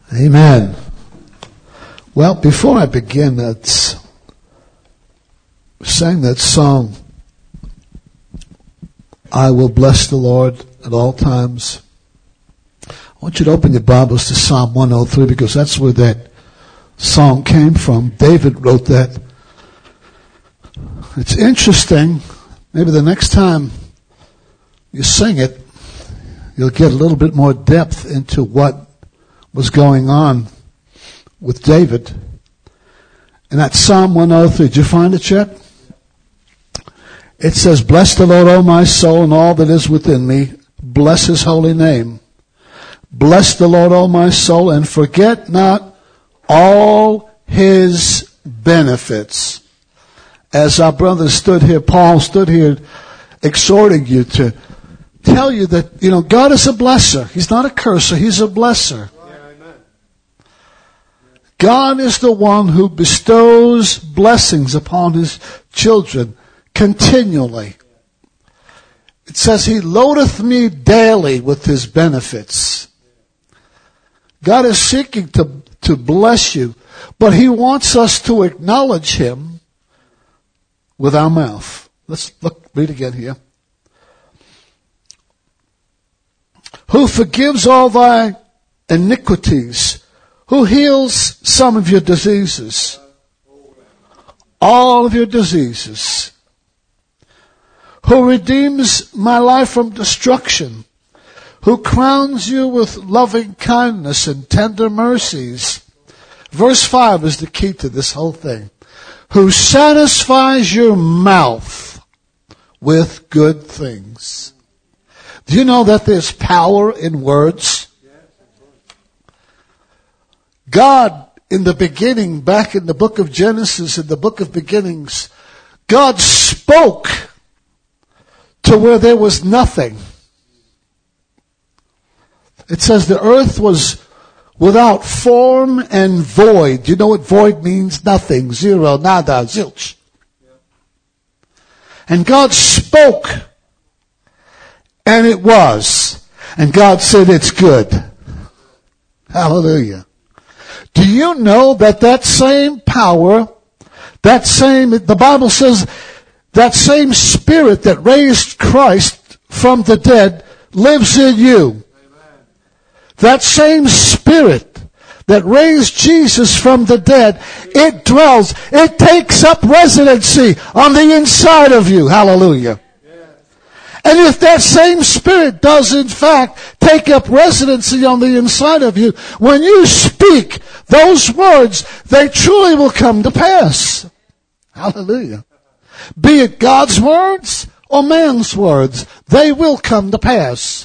Amen. Well, before I begin, sang that song, I will bless the Lord at all times. I want you to open your Bibles to Psalm 103 because that's where that song came from. David wrote that. It's interesting. Maybe the next time you sing it, you'll get a little bit more depth into what was going on with David. And that Psalm 103, did you find it yet? It says, "Bless the Lord, O my soul, and all that is within me. Bless his holy name. Bless the Lord, O my soul, and forget not all his benefits." As our brother stood here, Paul stood here exhorting you to tell you that, God is a blesser. He's not a curser. He's a blesser. God is the one who bestows blessings upon his children continually. It says, he loadeth me daily with his benefits. God is seeking to bless you, but he wants us to acknowledge him with our mouth. Let's read again here. Who forgives all thy iniquities, who heals some of your diseases, all of your diseases, who redeems my life from destruction, who crowns you with loving kindness and tender mercies. Verse 5 is the key to this whole thing. Who satisfies your mouth with good things. Do you know that there's power in words? God, in the beginning, back in the book of Genesis, in the book of beginnings, God spoke to where there was nothing. It says the earth was without form and void. You know what void means? Nothing, zero, nada, zilch. And God spoke, and it was. And God said it's good. Hallelujah. Do you know that same power, the Bible says, that same spirit that raised Christ from the dead lives in you? Amen. That same spirit that raised Jesus from the dead, it takes up residency on the inside of you. Hallelujah. And if that same spirit does in fact take up residency on the inside of you, when you speak those words, they truly will come to pass. Hallelujah. Be it God's words or man's words, they will come to pass.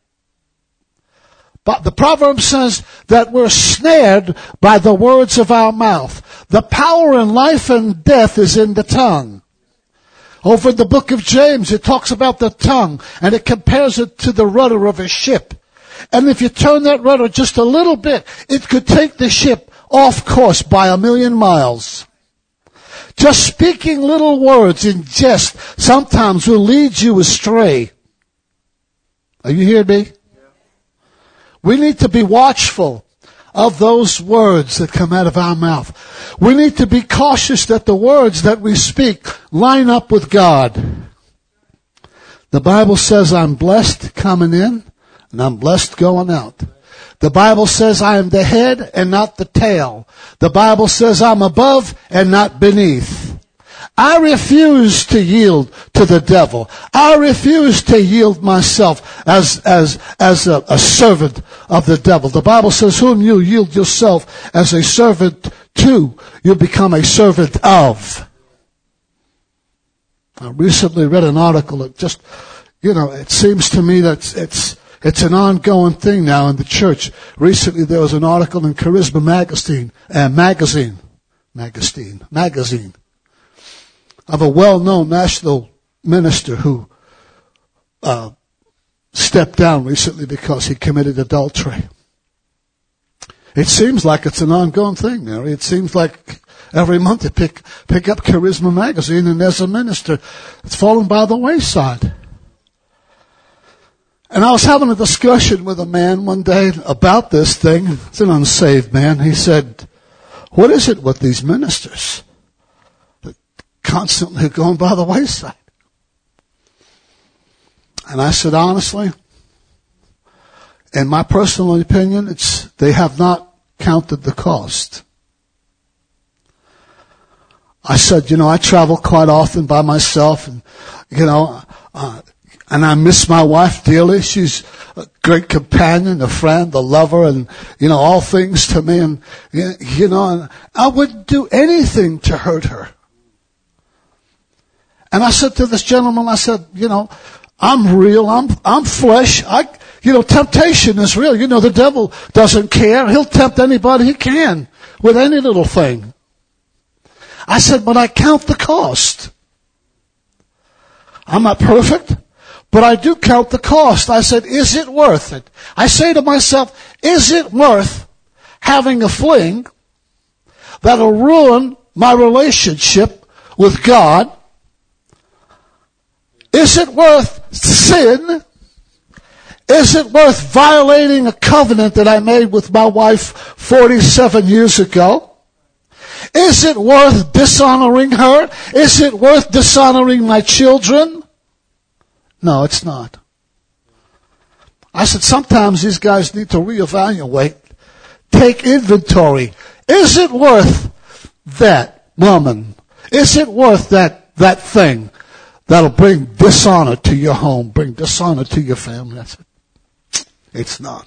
But the proverb says that we're snared by the words of our mouth. The power in life and death is in the tongue. Over in the book of James, it talks about the tongue, and it compares it to the rudder of a ship. And if you turn that rudder just a little bit, it could take the ship off course by 1,000,000 miles. Just speaking little words in jest sometimes will lead you astray. Are you hearing me? We need to be watchful of those words that come out of our mouth. We need to be cautious that the words that we speak line up with God. The Bible says I'm blessed coming in and I'm blessed going out. The Bible says I am the head and not the tail. The Bible says I'm above and not beneath. I refuse to yield to the devil. I refuse to yield myself as a servant of the devil. The Bible says whom you yield yourself as a servant to, you become a servant of. I recently read an article that just, it seems to me that it's an ongoing thing now in the church. Recently there was an article in Charisma magazine of a well-known national minister who stepped down recently because he committed adultery. It seems like it's an ongoing thing now. It seems like every month you pick up Charisma magazine and there's a minister that's fallen by the wayside. And I was having a discussion with a man one day about this thing. It's an unsaved man. He said, what is it with these ministers that constantly are going by the wayside? And I said, honestly, in my personal opinion, they have not counted the cost. I said, I travel quite often by myself, and, and I miss my wife dearly. She's a great companion, a friend, a lover, and, all things to me. And, and I wouldn't do anything to hurt her. And I said to this gentleman, I said, I'm real. I'm flesh. Temptation is real. The devil doesn't care. He'll tempt anybody he can with any little thing. I said, but I count the cost. I'm not perfect, but I do count the cost. I said, is it worth it? I say to myself, is it worth having a fling that'll ruin my relationship with God? Is it worth sin? Is it worth violating a covenant that I made with my wife 47 years ago? Is it worth dishonoring her? Is it worth dishonoring my children? No, it's not. I said, sometimes these guys need to reevaluate, take inventory. Is it worth that woman? Is it worth that thing that'll bring dishonor to your home, bring dishonor to your family? I said, it's not.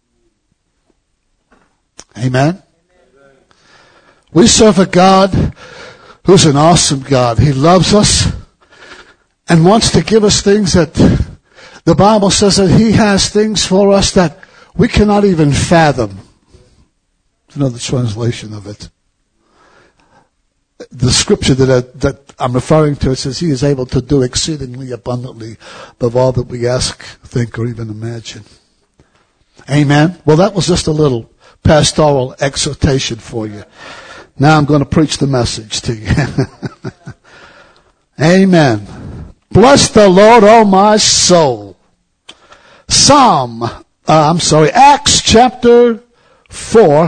Amen? We serve a God who's an awesome God. He loves us and wants to give us things that the Bible says that He has things for us that we cannot even fathom. That's another translation of it. The scripture that I'm referring to, it says He is able to do exceedingly abundantly above all that we ask, think, or even imagine. Amen. Well, that was just a little pastoral exhortation for you. Now I'm going to preach the message to you. Amen. Bless the Lord, oh my soul. Acts chapter 4.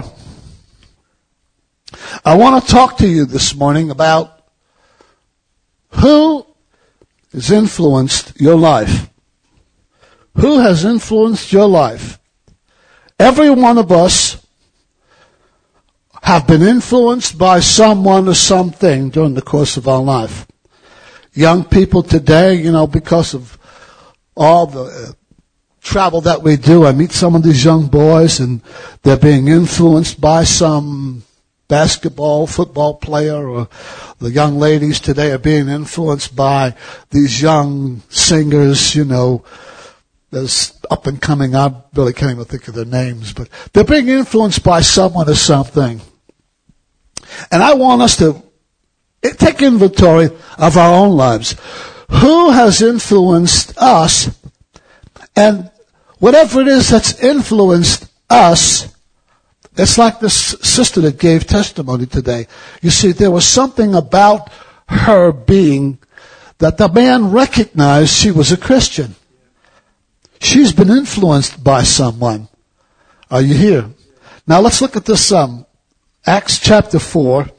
I want to talk to you this morning about who has influenced your life. Who has influenced your life? Every one of us have been influenced by someone or something during the course of our life. Young people today, because of all the travel that we do, I meet some of these young boys and they're being influenced by some basketball, football player, or the young ladies today are being influenced by these young singers, there's up and coming, I really can't even think of their names, but they're being influenced by someone or something. And I want us to take inventory of our own lives. Who has influenced us? And whatever it is that's influenced us, it's like this sister that gave testimony today. You see, there was something about her being that the man recognized she was a Christian. She's been influenced by someone. Are you here? Now let's look at this, Acts chapter 4.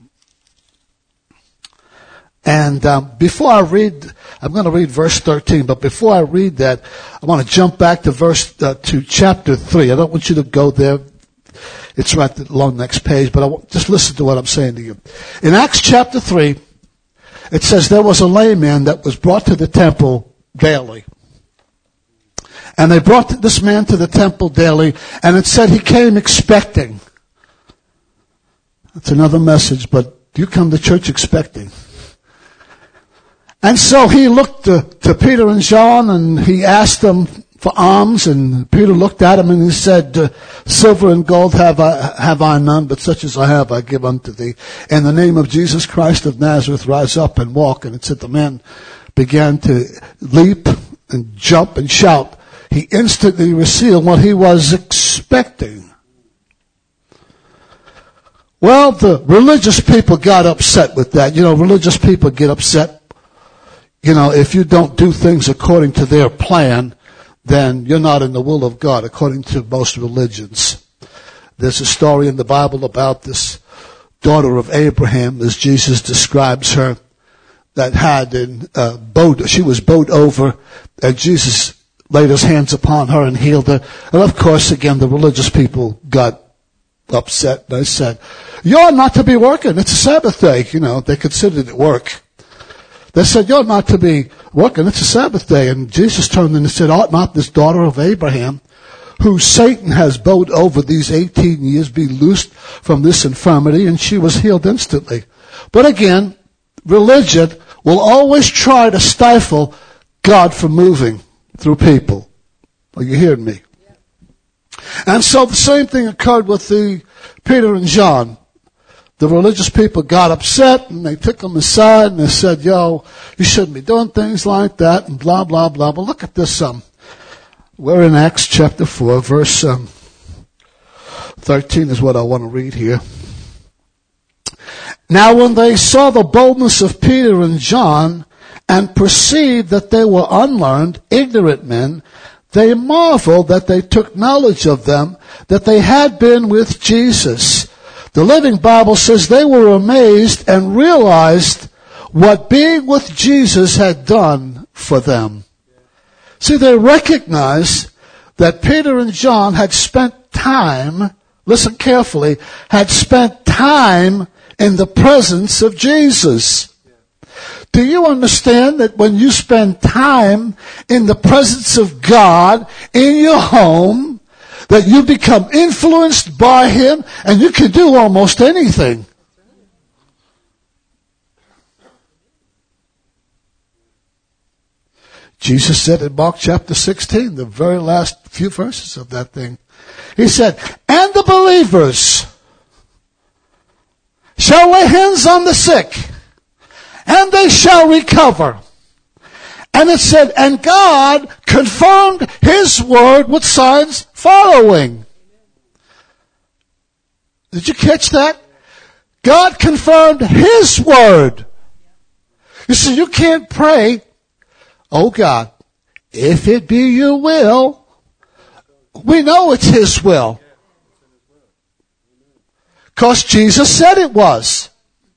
And before I read, I'm going to read verse 13, but before I read that, I want to jump back to chapter 3. I don't want you to go there. It's right along the next page, but just listen to what I'm saying to you. In Acts chapter 3, it says there was a layman that was brought to the temple daily. And they brought this man to the temple daily, and it said he came expecting. That's another message, but you come to church expecting. And so he looked to Peter and John, and he asked them for alms, and Peter looked at him and he said, silver and gold have I none, but such as I have I give unto thee. In the name of Jesus Christ of Nazareth, rise up and walk. And it said the man began to leap and jump and shout. He instantly received what he was expecting. Well, the religious people got upset with that. Religious people get upset. If you don't do things according to their plan, then you're not in the will of God, according to most religions. There's a story in the Bible about this daughter of Abraham, as Jesus describes her, that had she was bowed over, and Jesus laid his hands upon her and healed her. And of course, again, the religious people got upset. They said, "You're not to be working. It's a Sabbath day." They considered it work. They said, "You're not to be working. It's a Sabbath day." And Jesus turned and said, "Ought not this daughter of Abraham, who Satan has bowed over these 18 years, be loosed from this infirmity?" And she was healed instantly. But again, religion will always try to stifle God from moving through people. Are you hearing me? And so the same thing occurred with Peter and John. The religious people got upset and they took them aside and they said, "You shouldn't be doing things like that," and blah, blah, blah. But look at this. We're in Acts chapter 4, verse 13 is what I want to read here. "Now when they saw the boldness of Peter and John and perceived that they were unlearned, ignorant men, they marveled that they took knowledge of them, that they had been with Jesus." The Living Bible says they were amazed and realized what being with Jesus had done for them. See, they recognized that Peter and John had spent time, listen carefully, had spent time in the presence of Jesus. Do you understand that when you spend time in the presence of God in your home, that you become influenced by Him and you can do almost anything? Jesus said in Mark chapter 16, the very last few verses of that thing, He said, "And the believers shall lay hands on the sick, and they shall recover." And it said, "And God confirmed His word with signs following." Did you catch that? God confirmed His word. You see, you can't pray, "Oh God, if it be your will." We know it's His will, because Jesus said it was.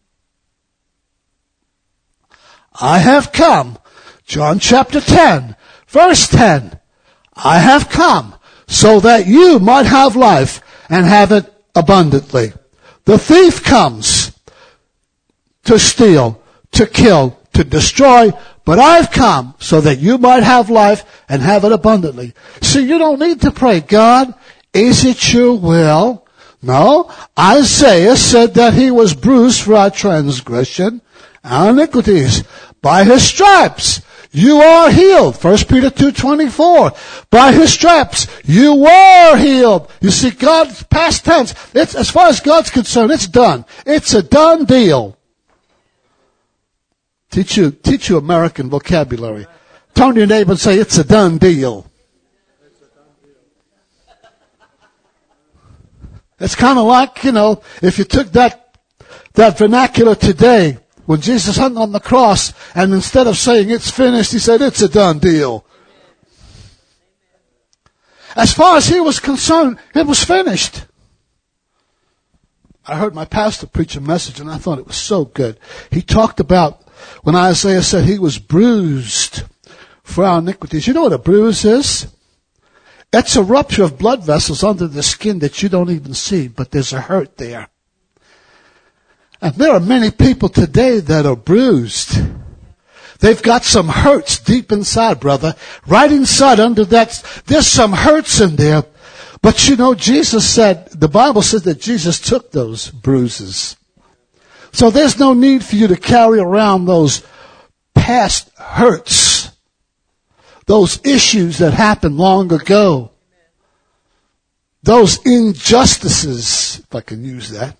"I have come," John chapter 10, verse 10, "I have come so that you might have life and have it abundantly. The thief comes to steal, to kill, to destroy, but I've come so that you might have life and have it abundantly." See, you don't need to pray, "God, is it your will?" No, Isaiah said that He was bruised for our transgression, our iniquities. By His stripes you are healed. 1 Peter 2:24. By His stripes you were healed. You see, God's past tense. It's, as far as God's concerned, it's done. It's a done deal. Teach you American vocabulary. Turn to your neighbor and say, "It's a done deal." It's kind of like, if you took that vernacular today, when Jesus hung on the cross, and instead of saying "it's finished," He said, "It's a done deal." As far as He was concerned, it was finished. I heard my pastor preach a message, and I thought it was so good. He talked about when Isaiah said He was bruised for our iniquities. You know what a bruise is? It's a rupture of blood vessels under the skin that you don't even see, but there's a hurt there. And there are many people today that are bruised. They've got some hurts deep inside, brother. Right inside under that, there's some hurts in there. But Jesus said, the Bible says that Jesus took those bruises. So there's no need for you to carry around those past hurts, those issues that happened long ago, those injustices, if I can use that.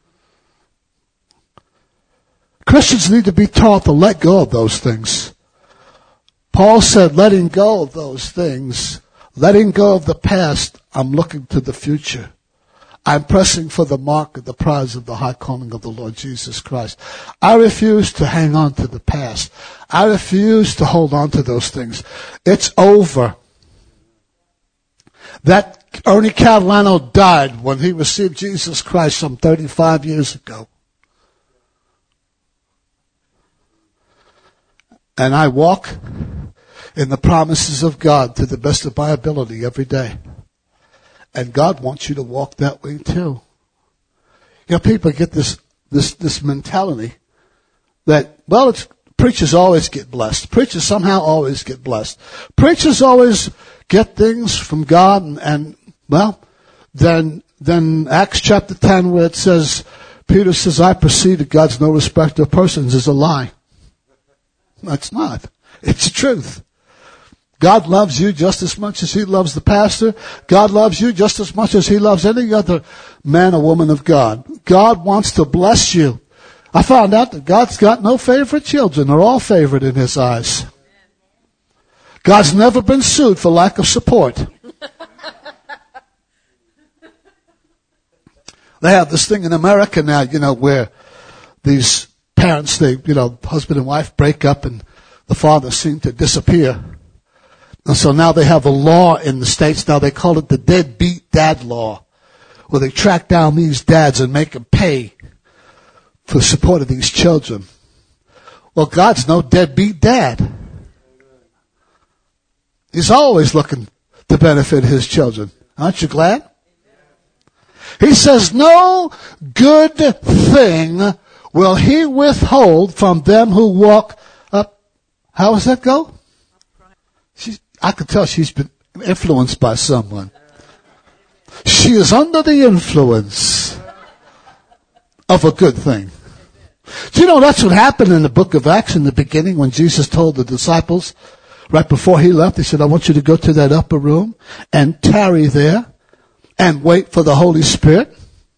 Christians need to be taught to let go of those things. Paul said, letting go of those things, letting go of the past, I'm looking to the future. I'm pressing for the mark of the prize of the high calling of the Lord Jesus Christ. I refuse to hang on to the past. I refuse to hold on to those things. It's over. That Ernie Catalano died when he received Jesus Christ some 35 years ago. And I walk in the promises of God to the best of my ability every day. And God wants you to walk that way too. You know, people get this mentality that, well, preachers always get blessed. Preachers somehow always get blessed. Preachers always get things from God and then Acts chapter 10 where it says, Peter says, I perceive that God's no respecter of persons is a lie. That's not. It's the truth. God loves you just as much as He loves the pastor. God loves you just as much as He loves any other man or woman of God. God wants to bless you. I found out that God's got no favorite children. They're all favored in His eyes. God's never been sued for lack of support. They have this thing in America now, where these parents, husband and wife break up and the father seemed to disappear. And so now they have a law in the States. Now they call it the deadbeat dad law, where they track down these dads and make them pay for the support of these children. Well, God's no deadbeat dad. He's always looking to benefit His children. Aren't you glad? He says, no good thing will He withhold from them who walk up. How does that go? I could tell she's been influenced by someone. She is under the influence of a good thing. Do you know that's what happened in the book of Acts in the beginning when Jesus told the disciples right before He left? He said, I want you to go to that upper room and tarry there and wait for the Holy Spirit.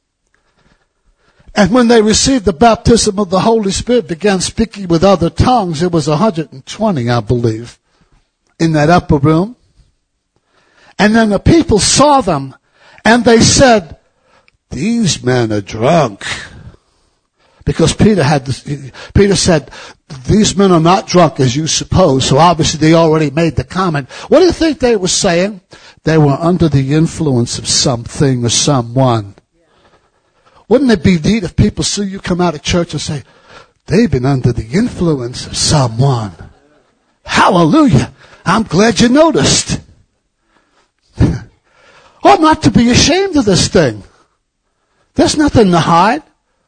And when they received the baptism of the Holy Spirit, began speaking with other tongues, it was 120, I believe, in that upper room. And then the people saw them and they said, these men are drunk. Because Peter said, these men are not drunk as you suppose. So obviously they already made the comment. What do you think they were saying? They were under the influence of something or someone. Wouldn't it be neat if people see you come out of church and say, they've been under the influence of someone. Hallelujah. I'm glad you noticed. Ought not to be ashamed of this thing. There's nothing to hide.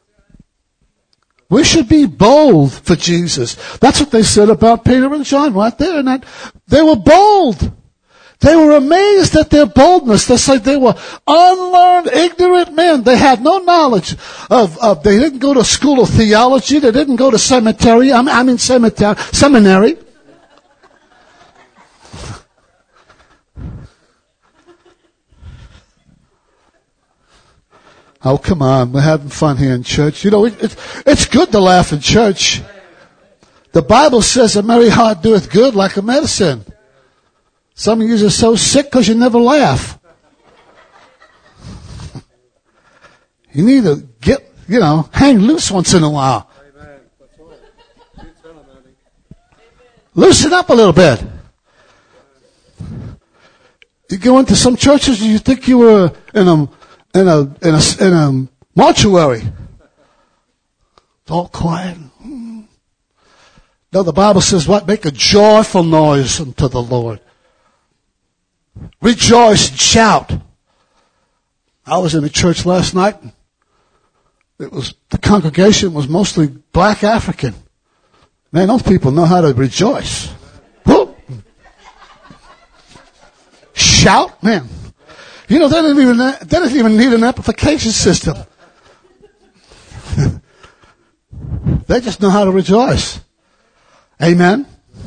We should be bold for Jesus. That's what they said about Peter and John right there. And they were bold. They were amazed at their boldness. They said they were unlearned, ignorant men. They had no knowledge they didn't go to school of theology. They didn't go to seminary. Oh, come on. We're having fun here in church. It's good to laugh in church. The Bible says a merry heart doeth good like a medicine. Some of you are so sick because you never laugh. You need to hang loose once in a while. Loosen up a little bit. You go into some churches and you think you were in a mortuary. It's all quiet. No, the Bible says what? Make a joyful noise unto the Lord. Rejoice and shout. I was in a church last night. The congregation was mostly black African. Man, those people know how to rejoice. Whoop. Shout, man. They didn't even need an amplification system. They just know how to rejoice. Amen.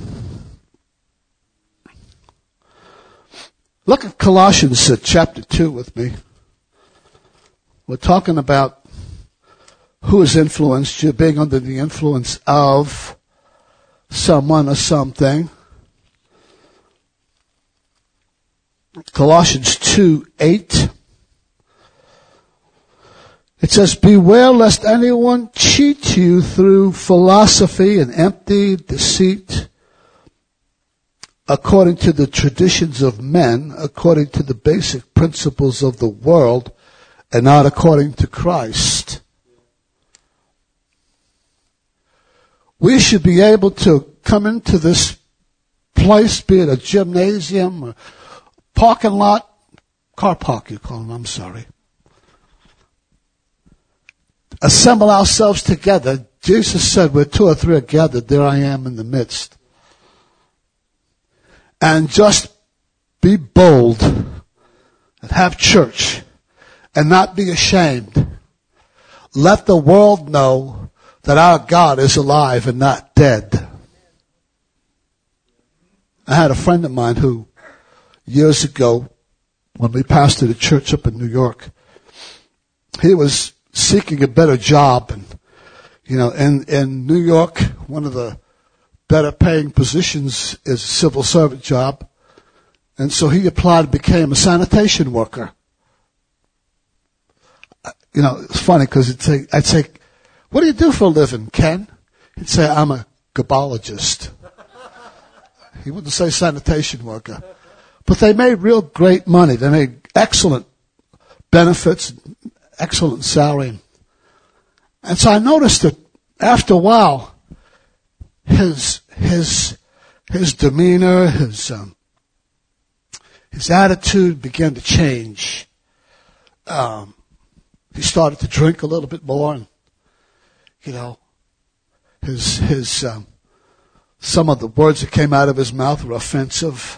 Look at Colossians chapter 2 with me. We're talking about who has influenced you, being under the influence of someone or something. Colossians 2:8. It says, beware lest anyone cheat you through philosophy and empty deceit, according to the traditions of men, according to the basic principles of the world, and not according to Christ. We should be able to come into this place, be it a gymnasium or parking lot, car park you call them, I'm sorry. Assemble ourselves together. Jesus said, where two or three are gathered, there I am in the midst. And just be bold and have church and not be ashamed. Let the world know that our God is alive and not dead. I had a friend of mine who, years ago, when we pastored a church up in New York, he was seeking a better job. And, in New York, one of the better paying positions is a civil servant job. And so he applied and became a sanitation worker. It's funny because I'd say, what do you do for a living, Ken? He'd say, I'm a gabologist. He wouldn't say sanitation worker. But they made real great money. They made excellent benefits, excellent salary. And so I noticed that after a while, his demeanor, his attitude began to change. He started to drink a little bit more, and some of the words that came out of his mouth were offensive.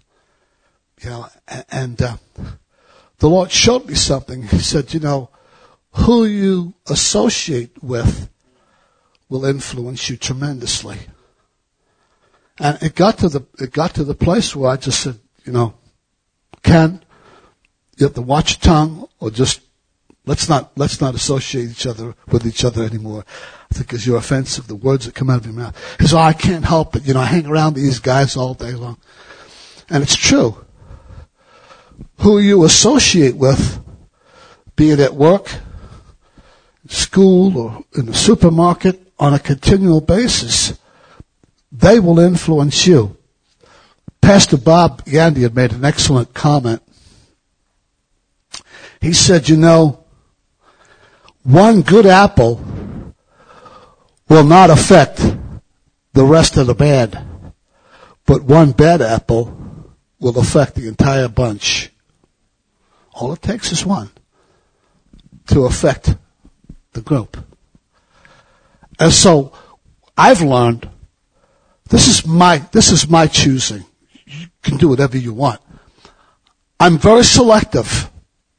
And the Lord showed me something. He said, who you associate with will influence you tremendously. And it got to the place where I just said, Ken, you have to watch your tongue, or just let's not associate with each other anymore. I think because you're offensive, the words that come out of your mouth. He said, I can't help it. I hang around these guys all day long. And it's true. Who you associate with, be it at work, school, or in the supermarket, on a continual basis, they will influence you. Pastor Bob Yandy had made an excellent comment. He said, one good apple will not affect the rest of the bad, but one bad apple will affect the entire bunch. All it takes is one to affect the group. And so I've learned this is my choosing. You can do whatever you want. I'm very selective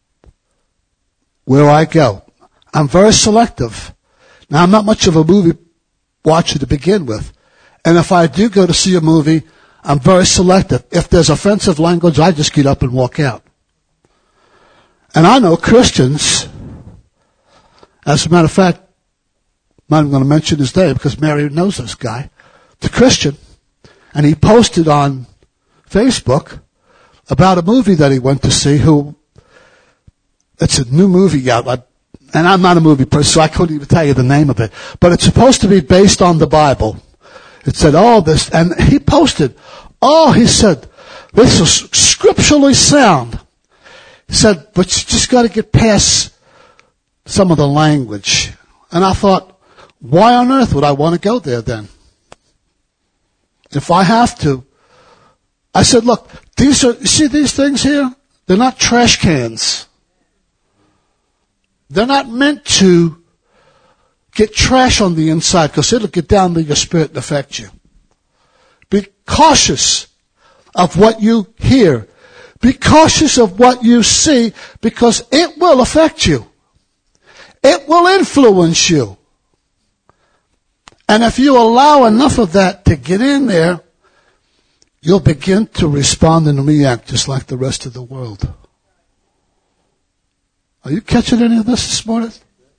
where I go. I'm very selective. Now, I'm not much of a movie watcher to begin with. And if I do go to see a movie, I'm very selective. If there's offensive language, I just get up and walk out. And I know Christians, as a matter of fact, I'm not even going to mention his name because Mary knows this guy, the Christian, and he posted on Facebook about a movie that he went to see. It's a new movie out, and I'm not a movie person, so I couldn't even tell you the name of it. But it's supposed to be based on the Bible. It said, this, and he posted, he said, this is scripturally sound. He said, but you just got to get past some of the language. And I thought, why on earth would I want to go there then? If I have to. I said, look, you see these things here? They're not trash cans. They're not meant to get trash on the inside because it'll get down to your spirit and affect you. Be cautious of what you hear. Be cautious of what you see because it will affect you. It will influence you. And if you allow enough of that to get in there, you'll begin to respond and react just like the rest of the world. Are you catching any of this morning?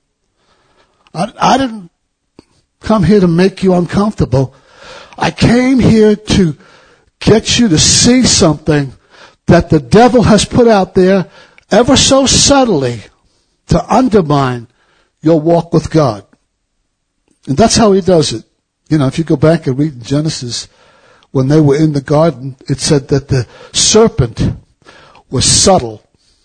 I didn't come here to make you uncomfortable. I came here to get you to see something that the devil has put out there ever so subtly to undermine your walk with God. And that's how he does it. If you go back and read in Genesis, when they were in the garden, it said that the serpent was subtle.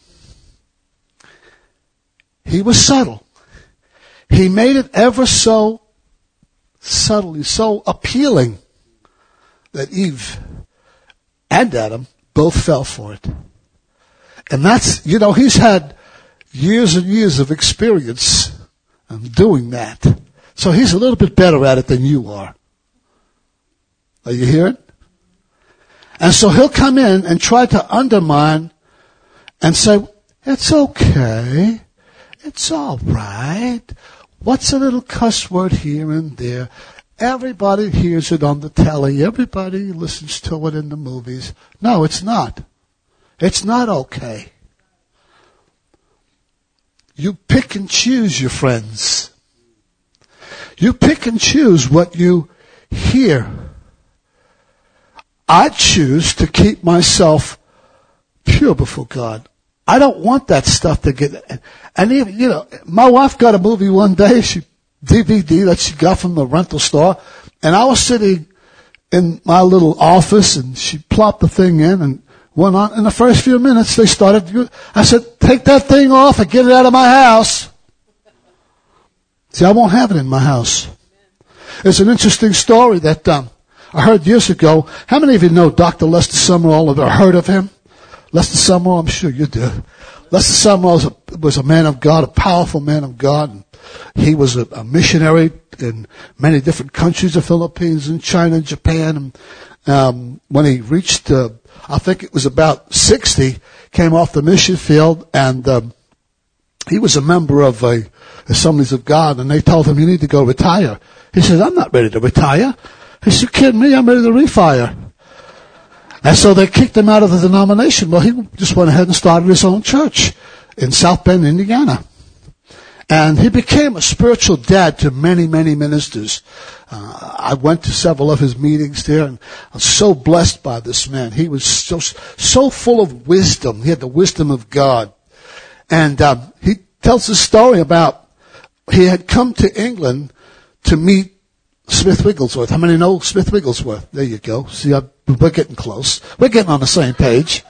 He was subtle. He made it ever so subtly, so appealing that Eve and Adam both fell for it. And that's, he's had years and years of experience doing that. So he's a little bit better at it than you are. Are you hearing? And so he'll come in and try to undermine and say, it's okay. It's all right. What's a little cuss word here and there? Everybody hears it on the telly. Everybody listens to it in the movies. No, it's not. It's not okay. You pick and choose your friends. You pick and choose what you hear. I choose to keep myself pure before God. I don't want that stuff to get, and even, my wife got a movie one day, DVD that she got from the rental store, and I was sitting in my little office and she plopped the thing in and went on. In the first few minutes they started, I said, take that thing off and get it out of my house. See, I won't have it in my house. It's an interesting story that I heard years ago. How many of you know Dr. Lester Sumrall? Have you heard of him? Lester Sumrall, I'm sure you do. Lester Sumrall was a man of God, a powerful man of God. And he was a missionary in many different countries, the Philippines and China and Japan. And when he reached, I think it was about 60, came off the mission field, and he was a member of the Assemblies of God, and they told him, you need to go retire. He said, I'm not ready to retire. He said, you kidding me? I'm ready to refire. And so they kicked him out of the denomination. Well, he just went ahead and started his own church in South Bend, Indiana. And he became a spiritual dad to many, many ministers. I went to several of his meetings there, and I was so blessed by this man. He was so full of wisdom. He had the wisdom of God. And he tells a story about he had come to England to meet Smith Wigglesworth. How many know Smith Wigglesworth? There you go. See, we're getting close. We're getting on the same page.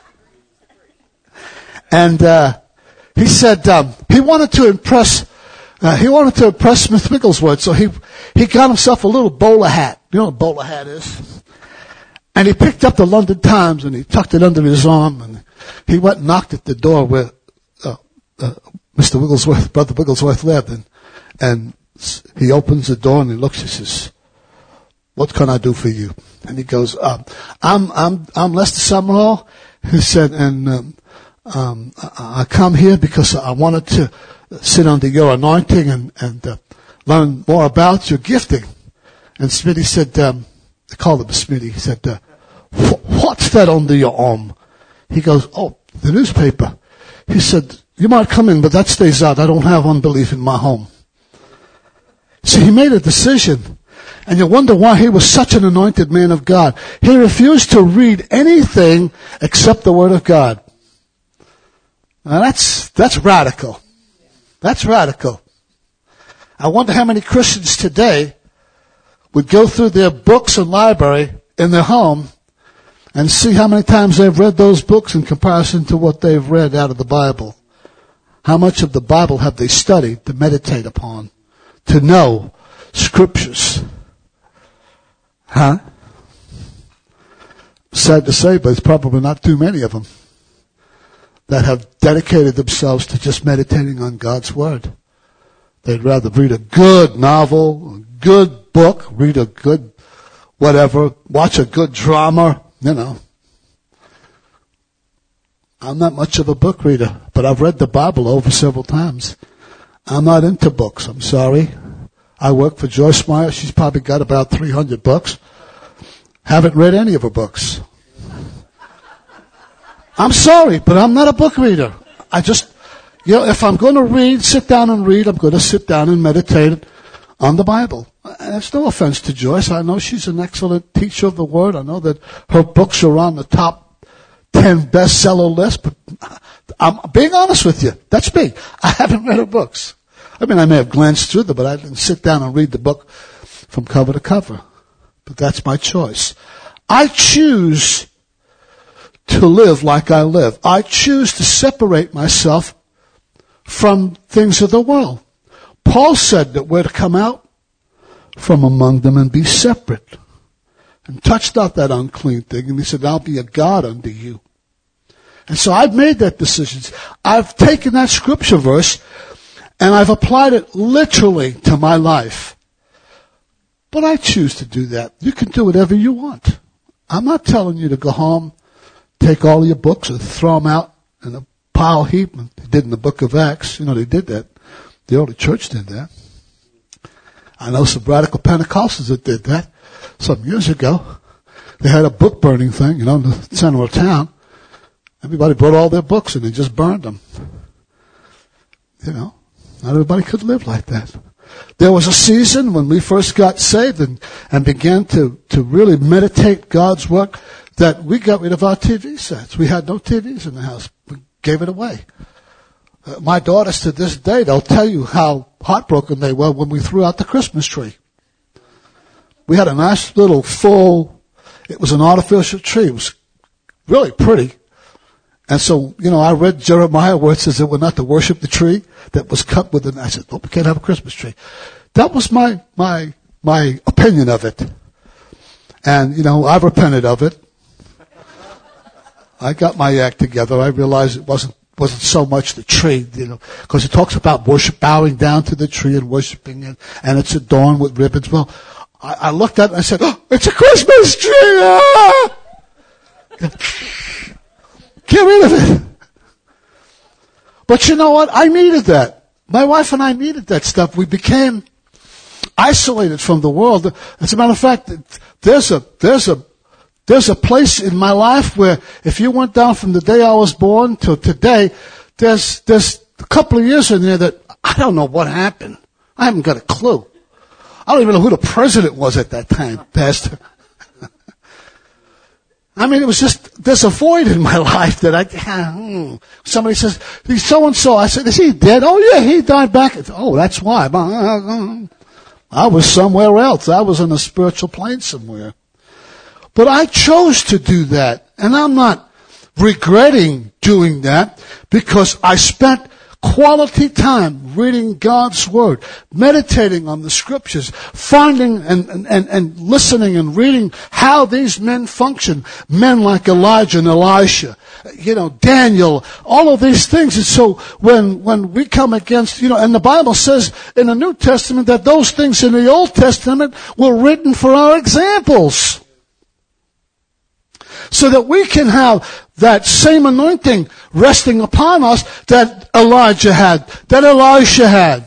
And he said he wanted to impress Smith Wigglesworth, so he got himself a little bowler hat. You know what a bowler hat is? And he picked up the London Times and he tucked it under his arm, and he went and knocked at the door where Mr. Wigglesworth, Brother Wigglesworth lived, and he opens the door and he looks. He says, "What can I do for you?" And he goes, "I'm Lester Sumrall." He said, and I come here because I wanted to sit under your anointing and learn more about your gifting. And Smitty said, they called him Smitty. He said, "What's that under your arm?" He goes, "Oh, the newspaper." He said, "You might come in, but that stays out. I don't have unbelief in my home." So he made a decision. And you wonder why he was such an anointed man of God. He refused to read anything except the Word of God. Now that's radical. That's radical. I wonder how many Christians today would go through their books and library in their home and see how many times they've read those books in comparison to what they've read out of the Bible. How much of the Bible have they studied to meditate upon, to know scriptures? Huh? Sad to say, but it's probably not too many of them that have dedicated themselves to just meditating on God's Word. They'd rather read a good novel, a good book, read a good whatever, watch a good drama, I'm not much of a book reader, but I've read the Bible over several times. I'm not into books, I'm sorry. I work for Joyce Meyer. She's probably got about 300 books. Haven't read any of her books. I'm sorry, but I'm not a book reader. I just, if I'm going to sit down and read, I'm going to sit down and meditate on the Bible. And it's no offense to Joyce. I know she's an excellent teacher of the Word. I know that her books are on the top 10 bestseller list, but I'm being honest with you. That's me. I haven't read her books. I mean, I may have glanced through them, but I didn't sit down and read the book from cover to cover. But that's my choice. I choose to live like I live. I choose to separate myself from things of the world. Paul said that we're to come out from among them and be separate. And touched not that unclean thing. And he said, I'll be a God unto you. And so I've made that decision. I've taken that scripture verse and I've applied it literally to my life. But I choose to do that. You can do whatever you want. I'm not telling you to go home, take all your books and throw them out in a pile heap. They did in the book of Acts. You know, they did that. The early church did that. I know some radical Pentecostals that did that some years ago. They had a book burning thing, in the center of town. Everybody brought all their books and they just burned them. Not everybody could live like that. There was a season when we first got saved and began to really meditate God's work that we got rid of our TV sets. We had no TVs in the house. We gave it away. My daughters to this day, they'll tell you how heartbroken they were when we threw out the Christmas tree. We had a nice little it was an artificial tree. It was really pretty. And so, I read Jeremiah where it says that we're not to worship the tree that was cut with I said, we can't have a Christmas tree. That was my opinion of it. And, I've repented of it. I got my act together. I realized it wasn't so much the tree, because it talks about worship, bowing down to the tree and worshiping it, and it's adorned with ribbons. Well, I looked at it and I said, it's a Christmas tree! Ah! Get rid of it. But you know what? I needed that. My wife and I needed that stuff. We became isolated from the world. As a matter of fact, there's a place in my life where if you went down from the day I was born to today, there's a couple of years in there that I don't know what happened. I haven't got a clue. I don't even know who the president was at that time, Pastor. I mean, it was just, there's a void in my life that somebody says, he's so-and-so. I said, is he dead? Oh yeah, he died back. Oh, that's why. I was somewhere else. I was on a spiritual plane somewhere. But I chose to do that. And I'm not regretting doing that because I spent quality time reading God's Word, meditating on the Scriptures, finding and listening and reading how these men function. Men like Elijah and Elisha, Daniel, all of these things. And so when we come against, and the Bible says in the New Testament that those things in the Old Testament were written for our examples. So that we can have that same anointing resting upon us that Elijah had, that Elisha had.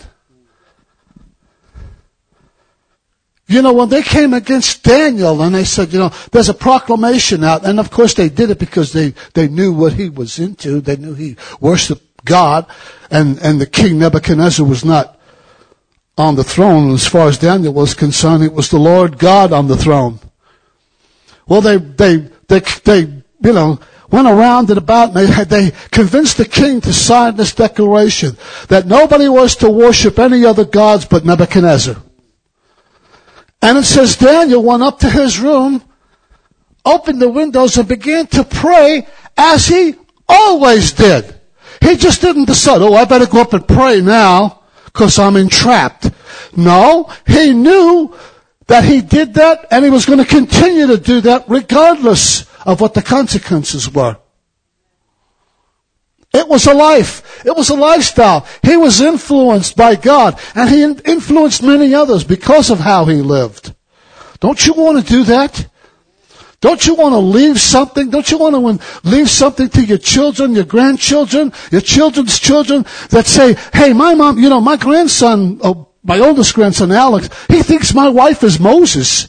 When they came against Daniel and they said, there's a proclamation out, and of course they did it because they knew what he was into. They knew he worshiped God, and the king Nebuchadnezzar was not on the throne. As far as Daniel was concerned, it was the Lord God on the throne. Well, they went around and about and they convinced the king to sign this declaration that nobody was to worship any other gods but Nebuchadnezzar. And it says Daniel went up to his room, opened the windows and began to pray as he always did. He just didn't decide, I better go up and pray now because I'm entrapped. No, he knew that he did that and he was going to continue to do that regardless of what the consequences were. It was a life. It was a lifestyle. He was influenced by God, and he influenced many others because of how he lived. Don't you want to do that? Don't you want to leave something? Don't you want to leave something to your children, your grandchildren, your children's children that say, hey, my mom, my grandson, my oldest grandson, Alex, he thinks my wife is Moses.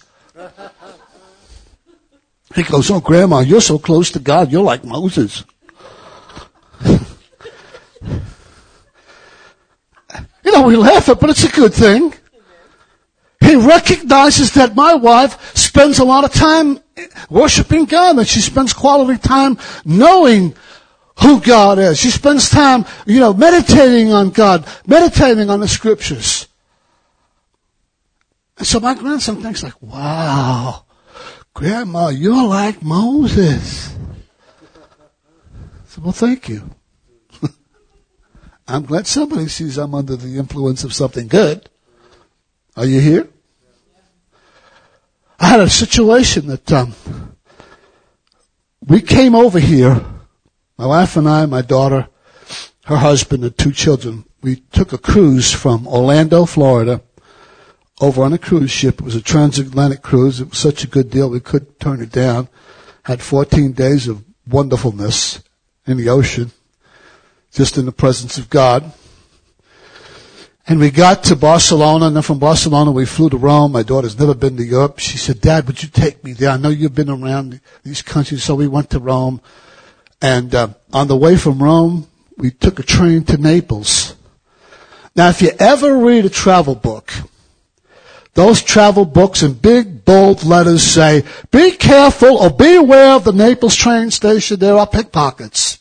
He goes, oh, Grandma, you're so close to God, you're like Moses. We laugh at it, but it's a good thing. He recognizes that my wife spends a lot of time worshiping God, that she spends quality time knowing who God is. She spends time, meditating on God, meditating on the Scriptures. And so my grandson thinks like, wow, Grandma, you're like Moses. I said, well, thank you. I'm glad somebody sees I'm under the influence of something good. Are you here? I had a situation that we came over here, my wife and I, my daughter, her husband, and 2 children. We took a cruise from Orlando, Florida, over on a cruise ship. It was a transatlantic cruise. It was such a good deal we couldn't turn it down. Had 14 days of wonderfulness in the ocean, just in the presence of God. And we got to Barcelona, and then from Barcelona we flew to Rome. My daughter's never been to Europe. She said, Dad, would you take me there? I know you've been around these countries. So we went to Rome. And on the way from Rome, we took a train to Naples. Now, if you ever read a travel book, those travel books in big, bold letters say, be careful or be aware of the Naples train station. There are pickpockets.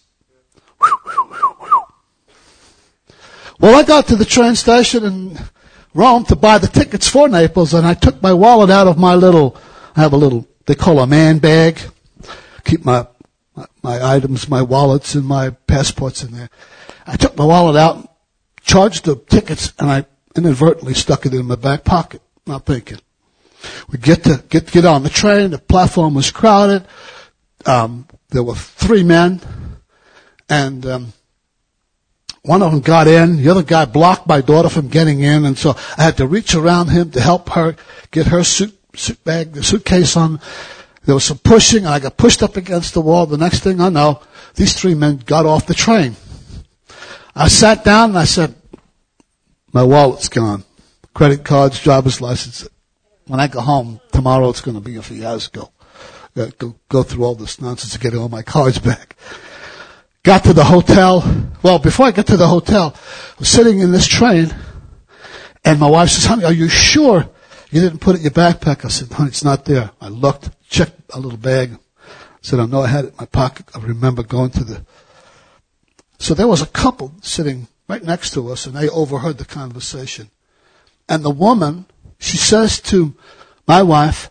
Well, I got to the train station in Rome to buy the tickets for Naples, and I took my wallet out of my I have a little, they call a man bag. Keep my items, my wallets and my passports in there. I took my wallet out, charged the tickets, and I inadvertently stuck it in my back pocket, not thinking. We get on the train, the platform was crowded, there were 3 men, and one of them got in, the other guy blocked my daughter from getting in, and so I had to reach around him to help her get her the suitcase on. There was some pushing, and I got pushed up against the wall. The next thing I know, these 3 men got off the train. I sat down and I said, my wallet's gone. Credit cards, driver's license. When I go home tomorrow, it's going to be a fiasco. Go through all this nonsense to get all my cards back. Got to the hotel. Well, before I got to the hotel, I was sitting in this train, and my wife says, honey, are you sure you didn't put it in your backpack? I said, honey, it's not there. I looked, checked a little bag. I said, I know I had it in my pocket. I remember going to So there was a couple sitting right next to us, and they overheard the conversation. And the woman, she says to my wife,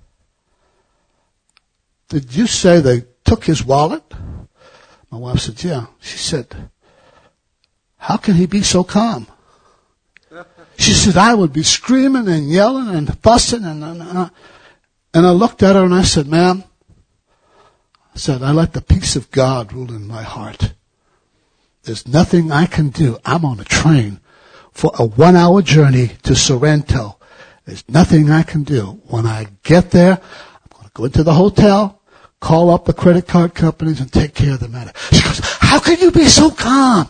did you say they took his wallet? My wife said, yeah. She said, how can he be so calm? She said, I would be screaming and yelling and fussing. And I looked at her and I said, ma'am, I said, I let the peace of God rule in my heart. There's nothing I can do. I'm on a train for a 1-hour journey to Sorrento. There's nothing I can do. When I get there, I'm going to go into the hotel, call up the credit card companies, and take care of the matter. She goes, how can you be so calm?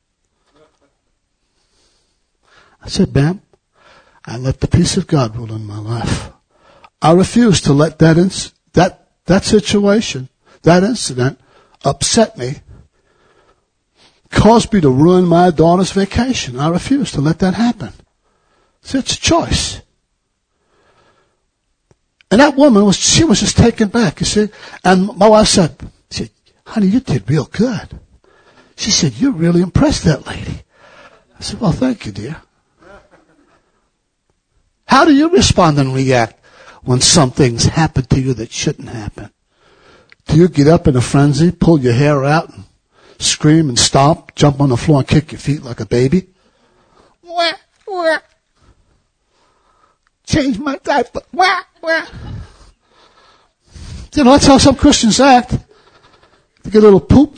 I said, ma'am, I let the peace of God rule in my life. I refuse to let that situation, that incident, upset me, caused me to ruin my daughter's vacation. I refuse to let that happen. So it's a choice. And that woman she was just taken back, you see. And my wife said, honey, you did real good. She said, you really impressed that lady. I said, well, thank you, dear. How do you respond and react when some things happen to you that shouldn't happen? Do you get up in a frenzy, pull your hair out, and scream and stomp, jump on the floor and kick your feet like a baby? Wah, wah. Change my diaper. Wah, wah. You know, that's how some Christians act. They get a little poop.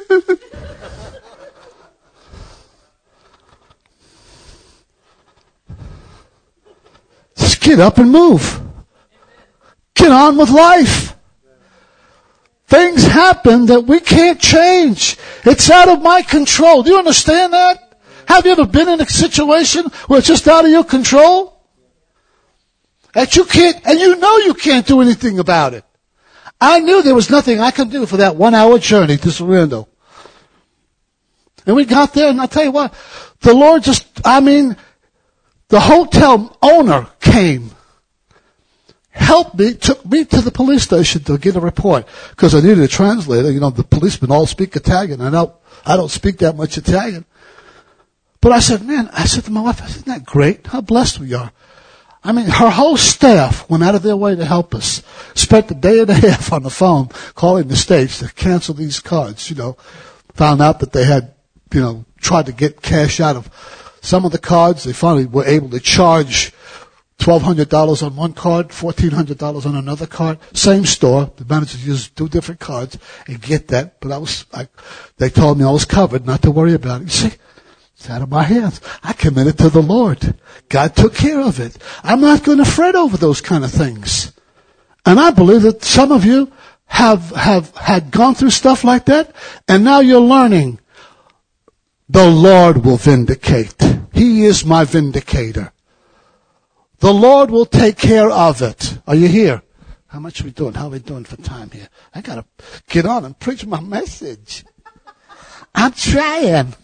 Just get up and move. Get on with life. Things happen that we can't change. It's out of my control. Do you understand that? Have you ever been in a situation where it's just out of your control? That you can't, and you know you can't do anything about it. I knew there was nothing I could do for that 1-hour journey to Sorrento. And we got there, and I'll tell you what, the Lord the hotel owner came, helped me, took me to the police station to get a report, because I needed a translator. You know, the policemen all speak Italian. I don't speak that much Italian. But I said to my wife, isn't that great? How blessed we are. I mean, her whole staff went out of their way to help us. Spent a day and a half on the phone calling the States to cancel these cards, Found out that they had, tried to get cash out of some of the cards. They finally were able to charge $1,200 on one card, $1,400 on another card. Same store. They managed to use 2 different cards and get that. But they told me I was covered, not to worry about it. You see, it's out of my hands. I committed to the Lord. God took care of it. I'm not going to fret over those kind of things. And I believe that some of you have had gone through stuff like that, and now you're learning. The Lord will vindicate. He is my vindicator. The Lord will take care of it. Are you here? How much are we doing? How are we doing for time here? I got to get on and preach my message. I'm trying.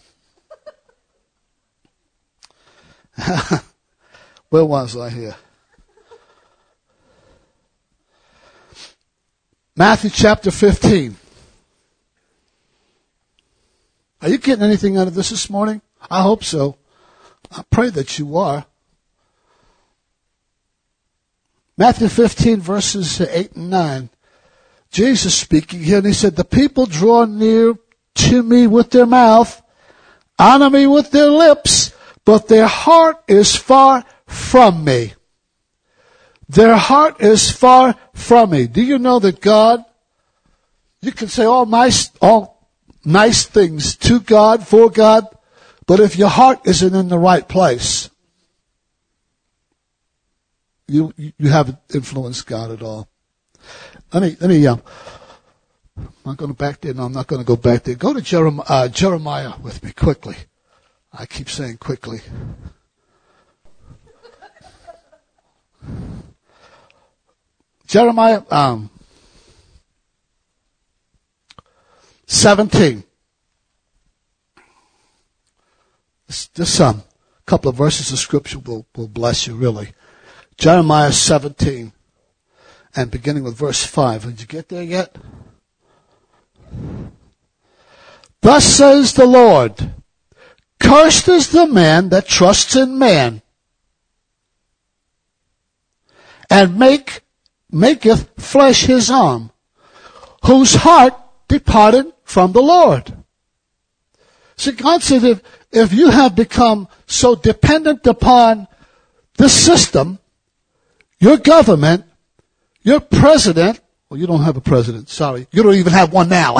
Where was I here? Matthew chapter 15. Are you getting anything out of this morning? I hope so. I pray that you are. Matthew 15 verses 8 and 9. Jesus speaking here, and he said, the people draw near to me with their mouth, honor me with their lips, but their heart is far from me. Their heart is far from me. Do you know that God, you can say all nice things to God, for God, but if your heart isn't in the right place, you haven't influenced God at all. I'm not going back there. No, I'm not going to go back there. Go to Jeremiah with me quickly. I keep saying quickly. Jeremiah 17. Just a couple of verses of scripture will bless you, really. Jeremiah 17, and beginning with verse 5. Did you get there yet? Thus says the Lord, cursed is the man that trusts in man, and maketh flesh his arm, whose heart departed from the Lord. See, God said, if you have become so dependent upon the system, your government, your president, well, you don't have a president, sorry. You don't even have one now.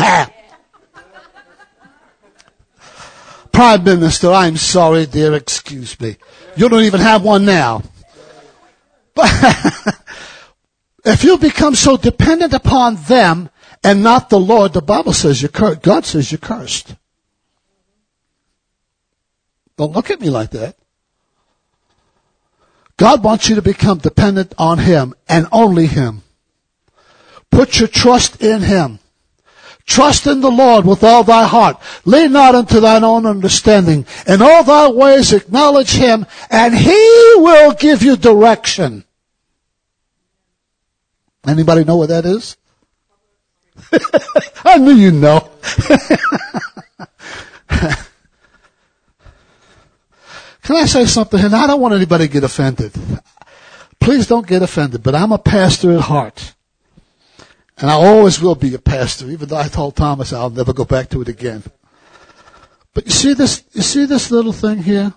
Prime Minister, I'm sorry, dear, excuse me. You don't even have one now. But if you become so dependent upon them and not the Lord, the Bible says you're cursed. God says you're cursed. Don't look at me like that. God wants you to become dependent on Him and only Him. Put your trust in Him. Trust in the Lord with all thy heart. Lean not unto thine own understanding. In all thy ways acknowledge Him, and He will give you direction. Anybody know what that is? I knew you know. Can I say something? And I don't want anybody to get offended. Please don't get offended, but I'm a pastor at heart. And I always will be a pastor, even though I told Thomas I'll never go back to it again. But you see this little thing here?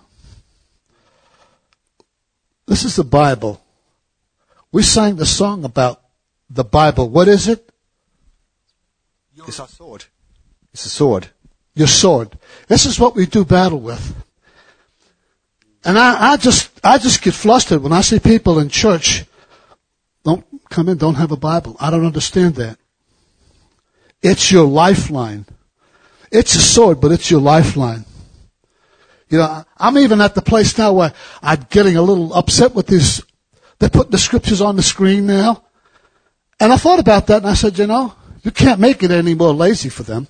This is the Bible. We sang the song about the Bible. What is it? It's our sword. It's a sword. Your sword. This is what we do battle with. And I just get flustered when I see people in church don't have a Bible. I don't understand that. It's your lifeline. It's a sword, but it's your lifeline. You know, I'm even at the place now where I'm getting a little upset with these. They're putting the scriptures on the screen now. And I thought about that and I said, you can't make it any more lazy for them.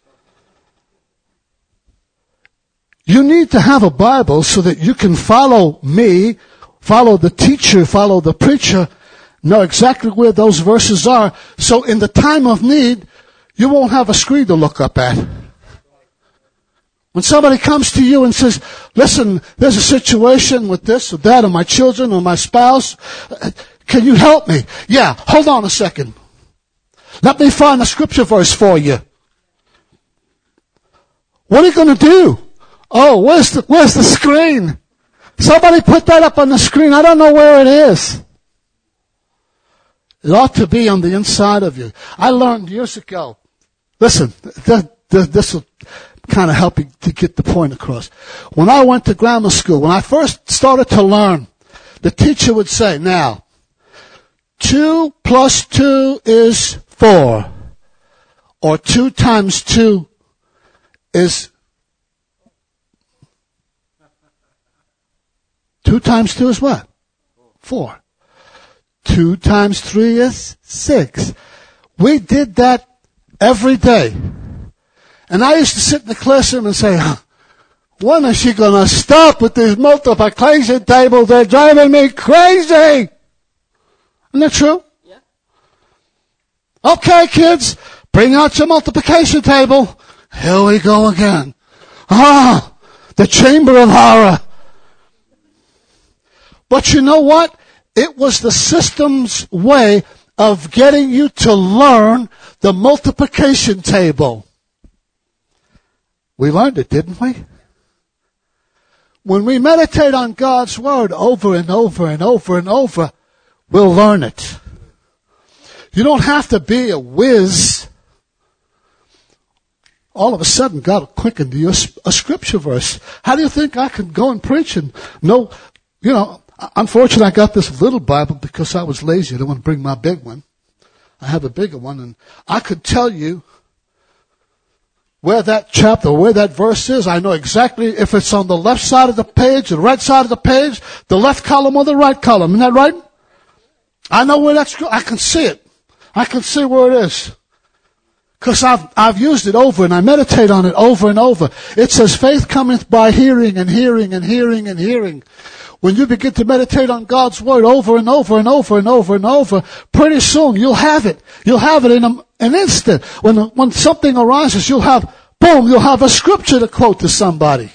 You need to have a Bible so that you can follow me, follow the teacher, follow the preacher, know exactly where those verses are. So in the time of need, you won't have a screen to look up at. When somebody comes to you and says, listen, there's a situation with this or that or my children or my spouse, can you help me? Yeah, hold on a second. Let me find a scripture verse for you. What are you going to do? Oh, where's the screen? Somebody put that up on the screen. I don't know where it is. It ought to be on the inside of you. I learned years ago. Listen, this will kind of help you to get the point across. When I went to grammar school, when I first started to learn, the teacher would say, now, 2 plus 2 is 4. Or 2 times 2 is 2 times 2 is what? 4. 2 times 3 is 6. We did that every day. And I used to sit in the classroom and say, when is she going to stop with these multiplication tables? They're driving me crazy. Isn't that true? Yeah. Okay, kids, bring out your multiplication table. Here we go again. The chamber of horror. But you know what? It was the system's way of getting you to learn the multiplication table. We learned it, didn't we? When we meditate on God's Word over and over and over and over, we'll learn it. You don't have to be a whiz. All of a sudden, God will quicken to you a scripture verse. How do you think I can go and preach and know, unfortunately I got this little Bible because I was lazy. I didn't want to bring my big one. I have a bigger one, and I could tell you where that chapter, where that verse is. I know exactly if it's on the left side of the page, the right side of the page, the left column or the right column. Isn't that right? I know where that's going. I can see it. I can see where it is. Because I've used it over and I meditate on it over and over. It says faith cometh by hearing and hearing and hearing and hearing. When you begin to meditate on God's Word over and over and over and over and over, pretty soon you'll have it. You'll have it in an instant. When something arises, you'll have a scripture to quote to somebody.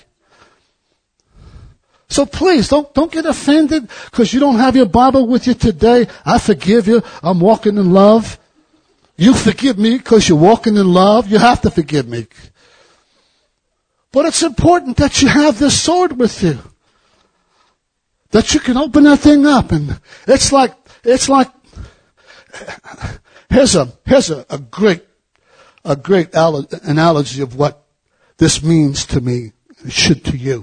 So please, don't get offended because you don't have your Bible with you today. I forgive you. I'm walking in love. You forgive me because you're walking in love. You have to forgive me. But it's important that you have this sword with you. That you can open that thing up, and it's like here's a great analogy of what this means to me. It should to you.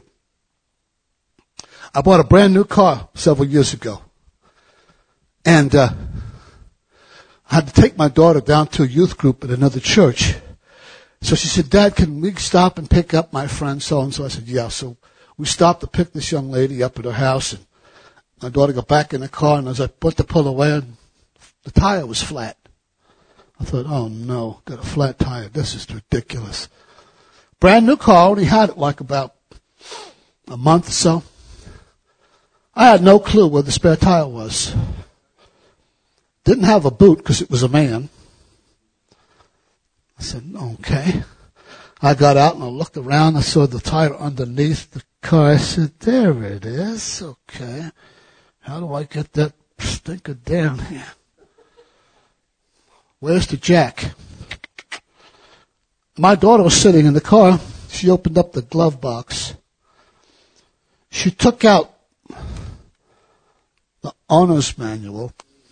I bought a brand new car several years ago, and I had to take my daughter down to a youth group at another church. So she said, "Dad, can we stop and pick up my friend so and so?" I said, "Yeah." So we stopped to pick this young lady up at her house, and my daughter got back in the car, and as I put the pull away, and the tire was flat. I thought, oh no, got a flat tire. This is ridiculous. Brand new car, only had it like about a month or so. I had no clue where the spare tire was. Didn't have a boot because it was a man. I said, okay. I got out and I looked around. I saw the tire underneath the car. I said, there it is. Okay. How do I get that stinker down here? Where's the jack? My daughter was sitting in the car. She opened up the glove box. She took out the owner's manual.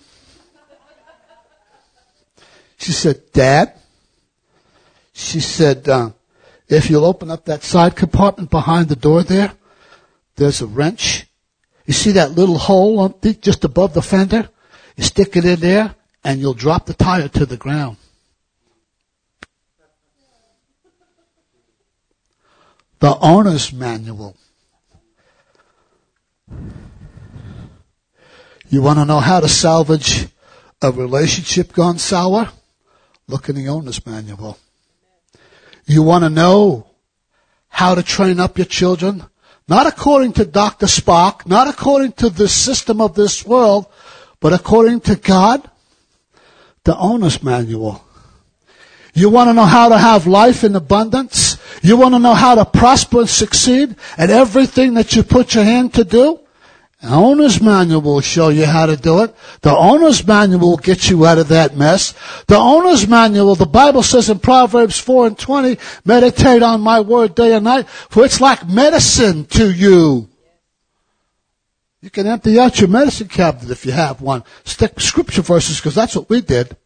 She said, "Dad," she said, "if you'll open up that side compartment behind the door there's a wrench. You see that little hole just above the fender? You stick it in there, and you'll drop the tire to the ground." The owner's manual. You want to know how to salvage a relationship gone sour? Look in the owner's manual. You want to know how to train up your children? Not according to Dr. Spock, not according to the system of this world, but according to God? The owner's manual. You want to know how to have life in abundance? You want to know how to prosper and succeed at everything that you put your hand to do? The owner's manual will show you how to do it. The owner's manual will get you out of that mess. The owner's manual, the Bible says in Proverbs 4:20, meditate on my word day and night, for it's like medicine to you. You can empty out your medicine cabinet if you have one. Stick scripture verses, because that's what we did.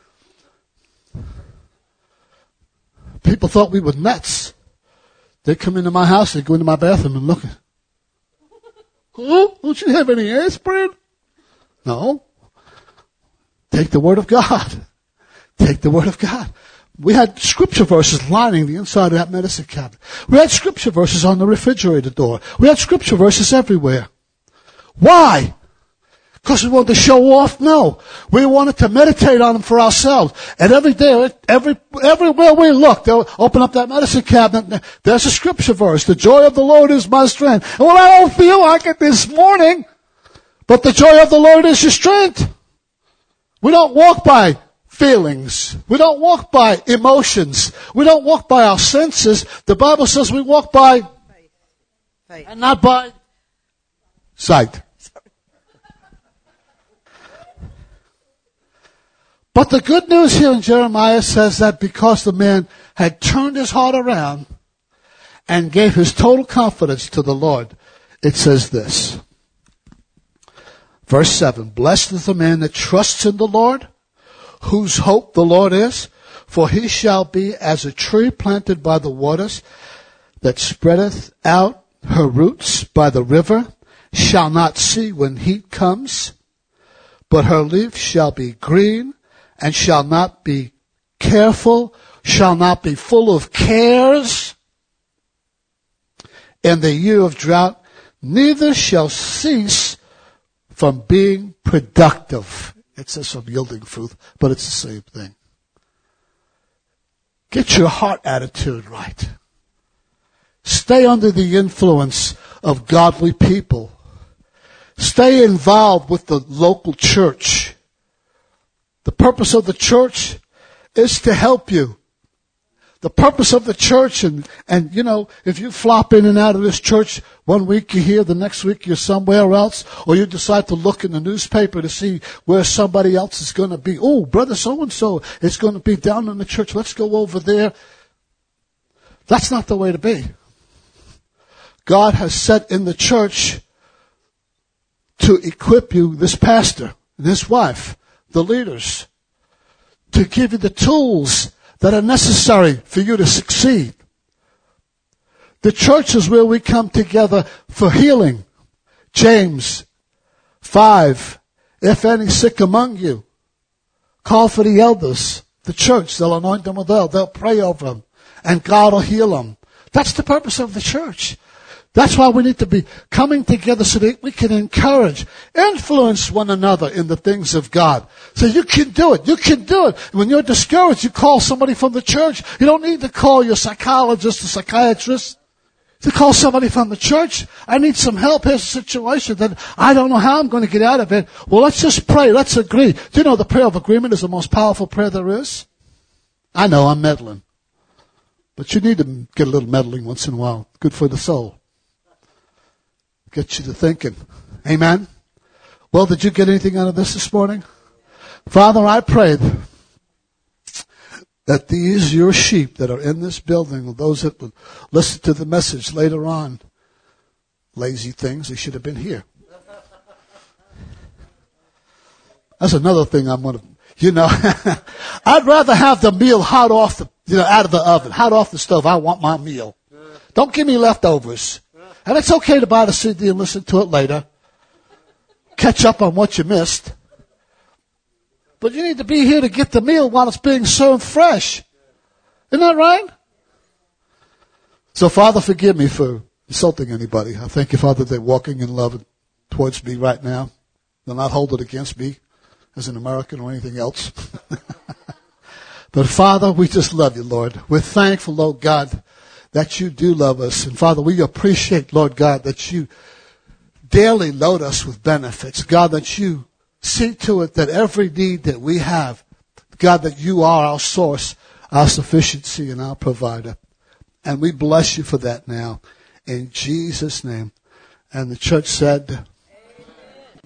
People thought we were nuts. They'd come into my house, they'd go into my bathroom and look. Oh, don't you have any aspirin? No. Take the Word of God. Take the Word of God. We had scripture verses lining the inside of that medicine cabinet. We had scripture verses on the refrigerator door. We had scripture verses everywhere. Why? Because we wanted to show off? No. We wanted to meditate on them for ourselves. And every day, everywhere we look, they'll open up that medicine cabinet, there's a scripture verse. The joy of the Lord is my strength. And well, I don't feel like it this morning, but the joy of the Lord is your strength. We don't walk by feelings. We don't walk by emotions. We don't walk by our senses. The Bible says we walk by faith. And not by sight. But the good news here in Jeremiah says that because the man had turned his heart around and gave his total confidence to the Lord, it says this. Verse 7, blessed is the man that trusts in the Lord, whose hope the Lord is, for he shall be as a tree planted by the waters, that spreadeth out her roots by the river, shall not see when heat comes, but her leaf shall be green, and shall not be careful, shall not be full of cares in the year of drought, neither shall cease from being productive. It says from yielding fruit, but it's the same thing. Get your heart attitude right. Stay under the influence of godly people. Stay involved with the local church. The purpose of the church is to help you. The purpose of the church, and you know, if you flop in and out of this church, one week you're here, the next week you're somewhere else, or you decide to look in the newspaper to see where somebody else is going to be. Oh, brother so-and-so is going to be down in the church. Let's go over there. That's not the way to be. God has set in the church to equip you, this pastor, this wife, the leaders, to give you the tools that are necessary for you to succeed. The church is where we come together for healing. James 5, if any sick among you, call for the elders, the church, they'll anoint them with oil, they'll pray over them, and God will heal them. That's the purpose of the church. That's why we need to be coming together so that we can encourage, influence one another in the things of God. So you can do it. You can do it. When you're discouraged, you call somebody from the church. You don't need to call your psychologist or psychiatrist. You call somebody from the church. I need some help. Here's a situation that I don't know how I'm going to get out of it. Well, let's just pray. Let's agree. Do you know the prayer of agreement is the most powerful prayer there is? I know I'm meddling. But you need to get a little meddling once in a while. Good for the soul. Get you to thinking. Amen? Well, did you get anything out of this morning? Father, I pray that these, your sheep that are in this building, or those that will listen to the message later on, lazy things, they should have been here. That's another thing I'm going to, I'd rather have the meal hot off out of the oven, hot off the stove. I want my meal. Don't give me leftovers. And it's okay to buy the CD and listen to it later. Catch up on what you missed. But you need to be here to get the meal while it's being served fresh. Isn't that right? So, Father, forgive me for insulting anybody. I thank you, Father, they're walking in love towards me right now. They'll not hold it against me as an American or anything else. But, Father, we just love you, Lord. We're thankful, Lord God, that you do love us. And Father, we appreciate, Lord God, that you daily load us with benefits. God, that you see to it that every need that we have, God, that you are our source, our sufficiency, and our provider. And we bless you for that now. In Jesus' name. And the church said,